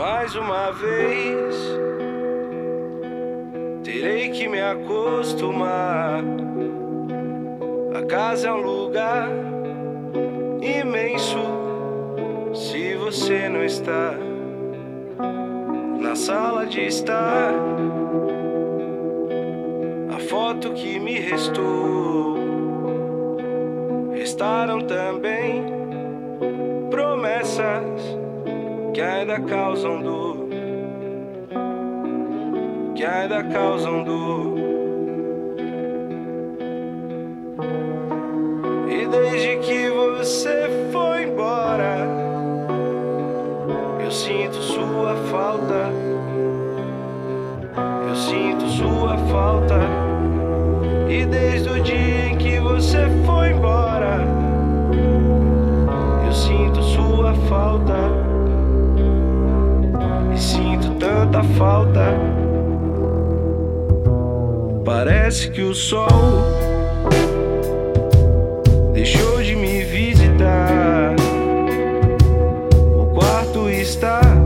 Mais uma vez terei que me acostumar. A casa é um lugar imenso se você não está na sala de estar. A foto que me restou, restaram também promessas que ainda causam dor, que ainda causam dor. E desde que você foi embora, eu sinto sua falta, eu sinto sua falta. E desde o dia em que você foi embora, eu sinto sua falta. E sinto tanta falta. Parece que o sol deixou de me visitar. O quarto está